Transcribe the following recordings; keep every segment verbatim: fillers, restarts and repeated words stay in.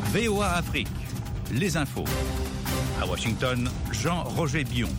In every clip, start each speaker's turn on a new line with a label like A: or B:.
A: V O A Afrique, les infos. À Washington, Jean-Roger Bion.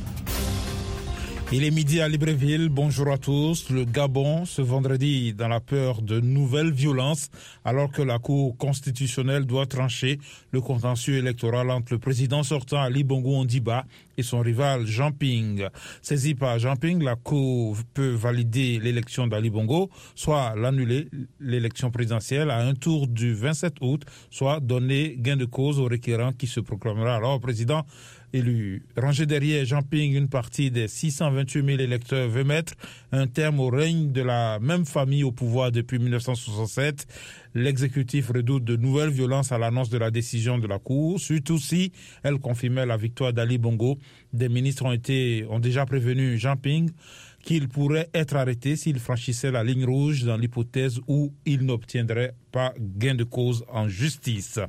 B: Il est midi à Libreville, bonjour à tous. Le Gabon, ce vendredi, dans la peur de nouvelles violences, alors que la Cour constitutionnelle doit trancher le contentieux électoral entre le président sortant Ali Bongo Ondimba et son rival Jean Ping. Saisi par Jean Ping, la Cour peut valider l'élection d'Ali Bongo, soit l'annuler, l'élection présidentielle, à un tour du vingt-sept août, soit donner gain de cause au requérant qui se proclamera alors président élu. Rangé derrière Jean Ping, une partie des six cent vingt-huit mille électeurs veut mettre un terme au règne de la même famille au pouvoir depuis mille neuf cent soixante-sept. L'exécutif redoute de nouvelles violences à l'annonce de la décision de la Cour, surtout si elle confirmait la victoire d'Ali Bongo. Des ministres ont été, ont déjà prévenu Jean Ping qu'il pourrait être arrêté s'il franchissait la ligne rouge dans l'hypothèse où il n'obtiendrait pas gain de cause en justice.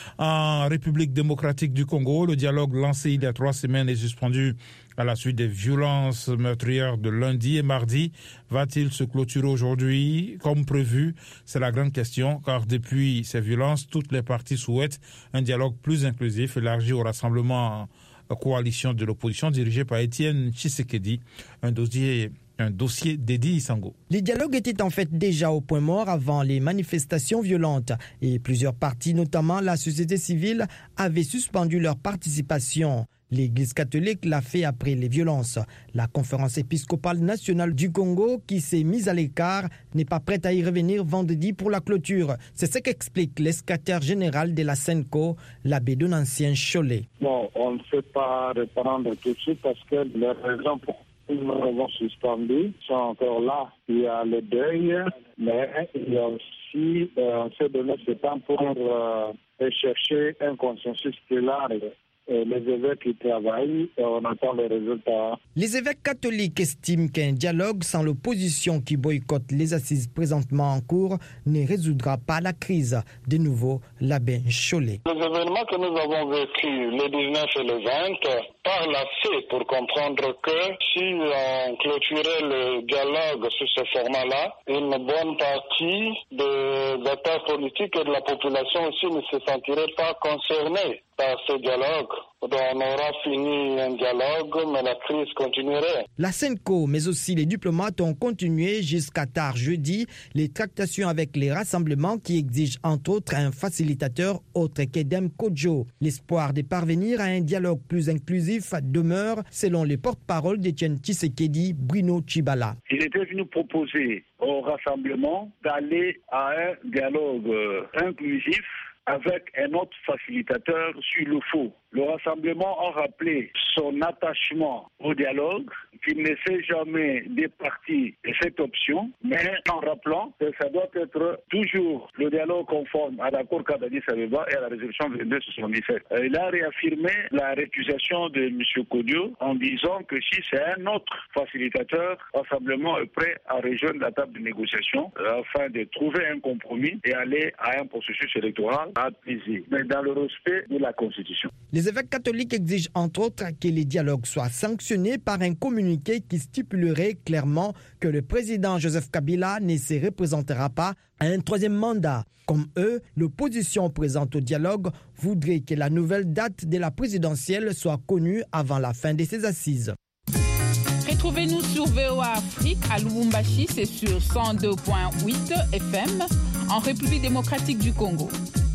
B: En République démocratique du Congo, le dialogue lancé il y a trois semaines est suspendu à la suite des violences meurtrières de lundi et mardi. Va-t-il se clôturer aujourd'hui comme prévu? C'est la grande question, car depuis ces violences, toutes les parties souhaitent un dialogue plus inclusif, élargi au rassemblement coalition de l'opposition dirigée par Étienne Tshisekedi, un dossier, un dossier d'Edi Isango.
C: Les dialogues étaient en fait déjà au point mort avant les manifestations violentes et plusieurs partis, notamment la société civile, avaient suspendu leur participation. L'Église catholique l'a fait après les violences. La conférence épiscopale nationale du Congo, qui s'est mise à l'écart, n'est pas prête à y revenir vendredi pour la clôture. C'est ce qu'explique l'escataire général de la Senco, l'abbé Donancien Cholet.
D: Bon, on ne peut pas reprendre tout de suite parce que les raisons pour lesquelles nous avons suspendu sont encore là. Il y a le deuil, mais il y a aussi, euh, on s'est donné ce temps pour euh, chercher un consensus plus large. Les évêques qui travaillent, on attend les résultats.
C: Les évêques catholiques estiment qu'un dialogue sans l'opposition qui boycotte les assises présentement en cours ne résoudra pas la crise. De nouveau, l'abbé Cholet.
E: Les événements que nous avons vécus le dix-neuf et le vingt parlent assez pour comprendre que si on clôturait le dialogue sous ce format-là, une bonne partie des acteurs politiques et de la population aussi ne se sentirait pas concernée par ce dialogue. Donc on aura fini un dialogue, mais la crise continuerait.
C: La Senco, mais aussi les diplomates ont continué jusqu'à tard jeudi les tractations avec les rassemblements qui exigent entre autres un facilitateur autre qu'Edem Kodjo. L'espoir de parvenir à un dialogue plus inclusif demeure, selon le porte-parole d'Étienne Tshisekedi, Bruno Tshibala.
F: Il était venu proposer au rassemblement d'aller à un dialogue inclusif avec un autre facilitateur sur le faux. Le rassemblement a rappelé son attachement au dialogue, qu'il ne s'est jamais départi de cette option, mais en rappelant que ça doit être toujours le dialogue conforme à l'accord d'Addis Abeba et à la résolution vingt-deux soixante-dix-sept. Il a réaffirmé la récusation de M. Kodjo en disant que si c'est un autre facilitateur, le rassemblement est prêt à rejoindre la table de négociation afin de trouver un compromis et aller à un processus électoral apaisé, mais dans le respect de la Constitution.
C: Les évêques catholiques exigent entre autres que les dialogues soient sanctionnés par un communiqué qui stipulerait clairement que le président Joseph Kabila ne se représentera pas à un troisième mandat. Comme eux, l'opposition présente au dialogue voudrait que la nouvelle date de la présidentielle soit connue avant la fin de ces assises.
G: Retrouvez-nous sur V O A Afrique à Lubumbashi, c'est sur cent deux virgule huit F M en République démocratique du Congo.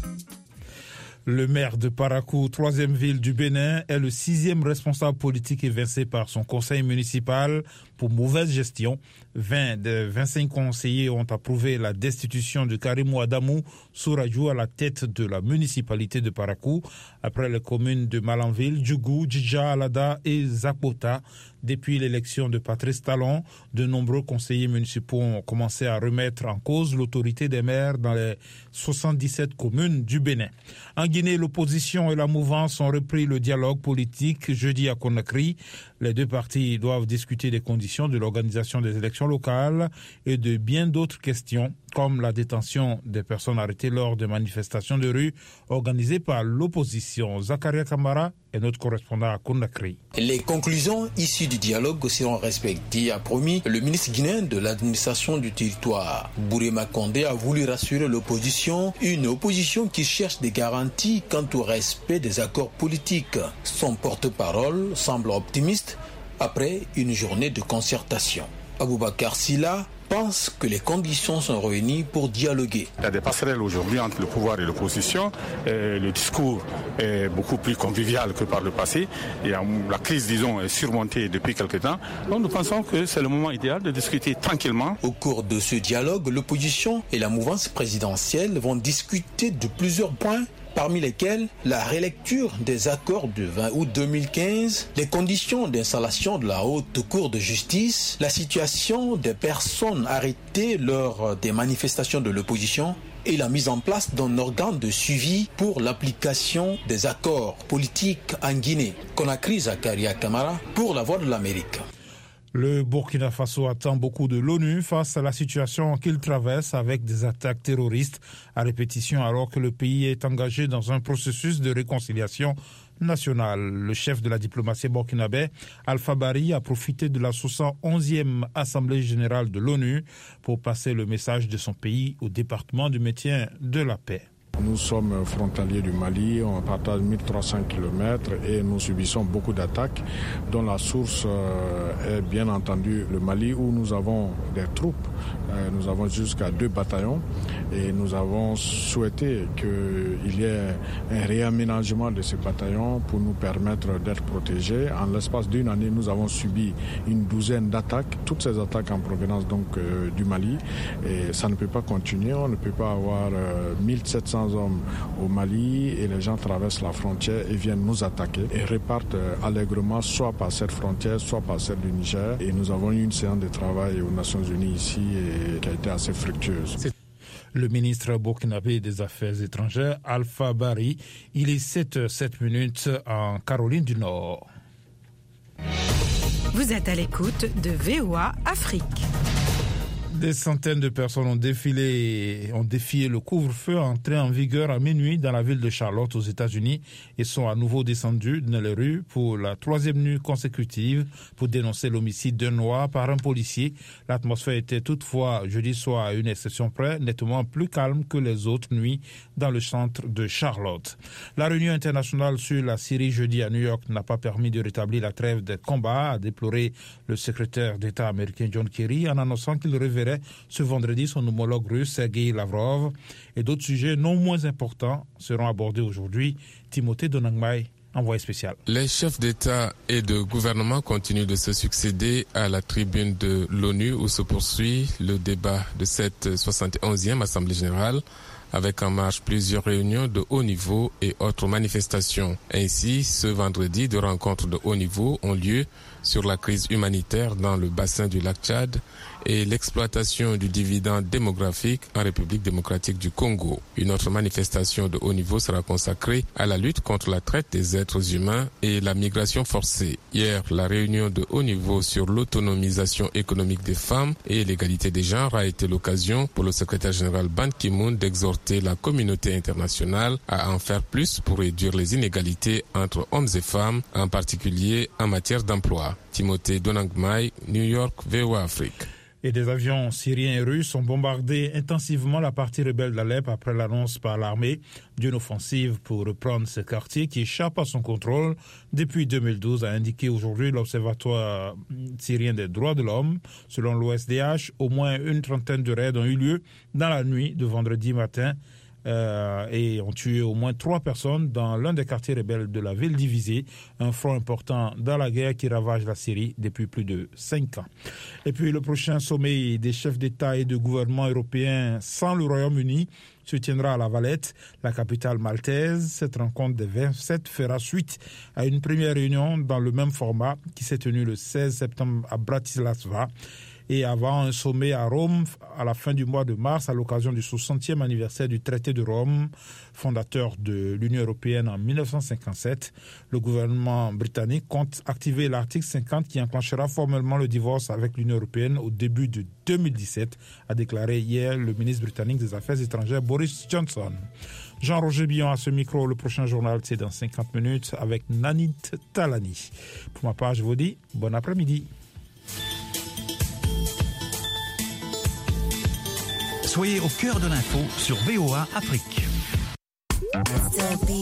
B: Le maire de Parakou, troisième ville du Bénin, est le sixième responsable politique évincé par son conseil municipal pour mauvaise gestion. vingt des vingt-cinq conseillers ont approuvé la destitution de Karimou Adamou Sourajou à la tête de la municipalité de Parakou, après les communes de Malanville, Djougou, Djidja, Alada et Zakota. Depuis l'élection de Patrice Talon, de nombreux conseillers municipaux ont commencé à remettre en cause l'autorité des maires dans les soixante-dix-sept communes du Bénin. En Guinée, l'opposition et la mouvance ont repris le dialogue politique jeudi à Conakry. Les deux partis doivent discuter des conditions conditions de l'organisation des élections locales et de bien d'autres questions, comme la détention des personnes arrêtées lors de manifestations de rue organisées par l'opposition. Zakaria Kamara est notre correspondant à Conakry.
H: Les conclusions issues du dialogue seront respectées, a promis le ministre guinéen de l'administration du territoire. Bourema Condé a voulu rassurer l'opposition, une opposition qui cherche des garanties quant au respect des accords politiques. Son porte-parole semble optimiste après une journée de concertation. Aboubakar Silla pense que les conditions sont réunies pour dialoguer.
I: Il y a des passerelles aujourd'hui entre le pouvoir et l'opposition. Et le discours est beaucoup plus convivial que par le passé. Et la crise, disons, est surmontée depuis quelque temps. Donc nous pensons que c'est le moment idéal de discuter tranquillement.
H: Au cours de ce dialogue, l'opposition et la mouvance présidentielle vont discuter de plusieurs points, parmi lesquels la relecture des accords du vingt août deux mille quinze, les conditions d'installation de la haute cour de justice, la situation des personnes arrêtées lors des manifestations de l'opposition et la mise en place d'un organe de suivi pour l'application des accords politiques en Guinée. Conakry, Zakaria Kamara pour la Voix de l'Amérique.
B: Le Burkina Faso attend beaucoup de l'ONU face à la situation qu'il traverse avec des attaques terroristes à répétition alors que le pays est engagé dans un processus de réconciliation nationale. Le chef de la diplomatie burkinabé, Alpha Bari, a profité de la soixante et onzième Assemblée générale de l'ONU pour passer le message de son pays au département du maintien de la paix.
J: Nous sommes frontaliers du Mali, on partage mille trois cents kilomètres et nous subissons beaucoup d'attaques dont la source est bien entendu le Mali où nous avons des troupes. Nous avons jusqu'à deux bataillons et nous avons souhaité qu'il y ait un réaménagement de ces bataillons pour nous permettre d'être protégés. En l'espace d'une année, nous avons subi une douzaine d'attaques, toutes ces attaques en provenance donc euh, du Mali. Et ça ne peut pas continuer, on ne peut pas avoir euh, mille sept cents hommes au Mali et les gens traversent la frontière et viennent nous attaquer et repartent euh, allègrement soit par cette frontière, soit par celle du Niger. Et nous avons eu une séance de travail aux Nations Unies ici et qui a été assez fructueuse.
B: C'est le ministre burkinabé des Affaires étrangères, Alpha Bari. Il est sept heures sept minutes en Caroline du Nord.
K: Vous êtes à l'écoute de V O A Afrique.
B: Des centaines de personnes ont défilé, ont défié le couvre-feu entré en vigueur à minuit dans la ville de Charlotte aux États-Unis et sont à nouveau descendus dans les rues pour la troisième nuit consécutive pour dénoncer l'homicide d'un noir par un policier. L'atmosphère était toutefois, jeudi soir, à une exception près, nettement plus calme que les autres nuits dans le centre de Charlotte. La réunion internationale sur la Syrie jeudi à New York n'a pas permis de rétablir la trêve des combats, a déploré le secrétaire d'État américain John Kerry en annonçant qu'il reverrait ce vendredi son homologue russe Sergei Lavrov et d'autres sujets non moins importants seront abordés aujourd'hui. Timothée Donangmai, envoyé spécial.
L: Les chefs d'État et de gouvernement continuent de se succéder à la tribune de l'ONU où se poursuit le débat de cette soixante et onzième Assemblée générale avec en marche plusieurs réunions de haut niveau et autres manifestations. Ainsi, ce vendredi, deux rencontres de haut niveau ont lieu sur la crise humanitaire dans le bassin du lac Tchad et l'exploitation du dividende démographique en République démocratique du Congo. Une autre manifestation de haut niveau sera consacrée à la lutte contre la traite des êtres humains et la migration forcée. Hier, la réunion de haut niveau sur l'autonomisation économique des femmes et l'égalité des genres a été l'occasion pour le secrétaire général Ban Ki-moon d'exhorter la communauté internationale à en faire plus pour réduire les inégalités entre hommes et femmes, en particulier en matière d'emploi. Timothée Donangmai, New York, V O A Afrique.
B: Et des avions syriens et russes ont bombardé intensivement la partie rebelle d'Alep après l'annonce par l'armée d'une offensive pour reprendre ce quartier qui échappe à son contrôle depuis deux mille douze, a indiqué aujourd'hui l'Observatoire syrien des droits de l'homme. Selon l'O S D H, au moins une trentaine de raids ont eu lieu dans la nuit de vendredi matin Euh, et ont tué au moins trois personnes dans l'un des quartiers rebelles de la ville divisée, un front important dans la guerre qui ravage la Syrie depuis plus de cinq ans. Et puis le prochain sommet des chefs d'État et de gouvernement européens sans le Royaume-Uni se tiendra à La Valette, la capitale maltaise. Cette rencontre des vingt-sept fera suite à une première réunion dans le même format qui s'est tenue le seize septembre à Bratislava. Et avant un sommet à Rome à la fin du mois de mars à l'occasion du soixantième anniversaire du traité de Rome, fondateur de l'Union européenne en mille neuf cent cinquante-sept, le gouvernement britannique compte activer l'article cinquante qui enclenchera formellement le divorce avec l'Union européenne au début de deux mille dix-sept, a déclaré hier le ministre britannique des Affaires étrangères Boris Johnson. Jean-Roger Billon à ce micro. Le prochain journal, c'est dans cinquante minutes avec Nanit Talani. Pour ma part, je vous dis bon après-midi.
A: Soyez au cœur de l'info sur V O A Afrique.